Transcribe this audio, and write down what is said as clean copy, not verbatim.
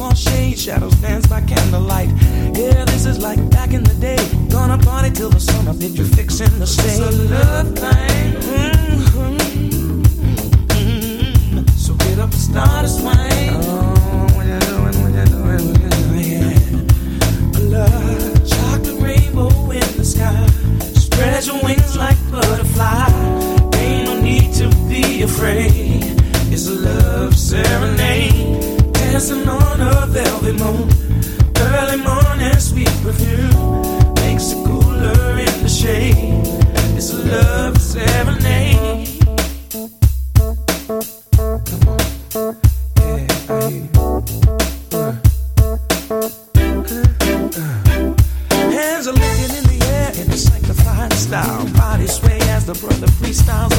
all shade, shadows dance by candlelight. Yeah, this is like back in the day. Gonna party till the sun up, if you're fixing to stay. It's a love thing. So get up and start a swing. Oh, what you doing, what you doing, what you doing, yeah. Love, chocolate rainbow in the sky. Spread your wings like butterfly. Ain't no need to be afraid. It's a love serenade. Dancing on a velvet moon. Early morning sweet perfume makes it cooler in the shade. It's a love serenade. Come on, yeah, I hear you. Hands are lifting in the air in a sanctified style. Body sway as the brother freestyles